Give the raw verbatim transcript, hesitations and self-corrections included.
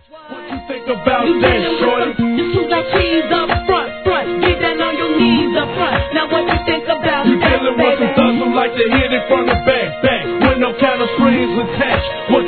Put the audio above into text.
What you think about you that, shorty? You two got cheese up front, front. Get down on your knees up front. Now what you think about you that, dealing with some thugs who like to hit it from the back, back. With no kind of strings attached. What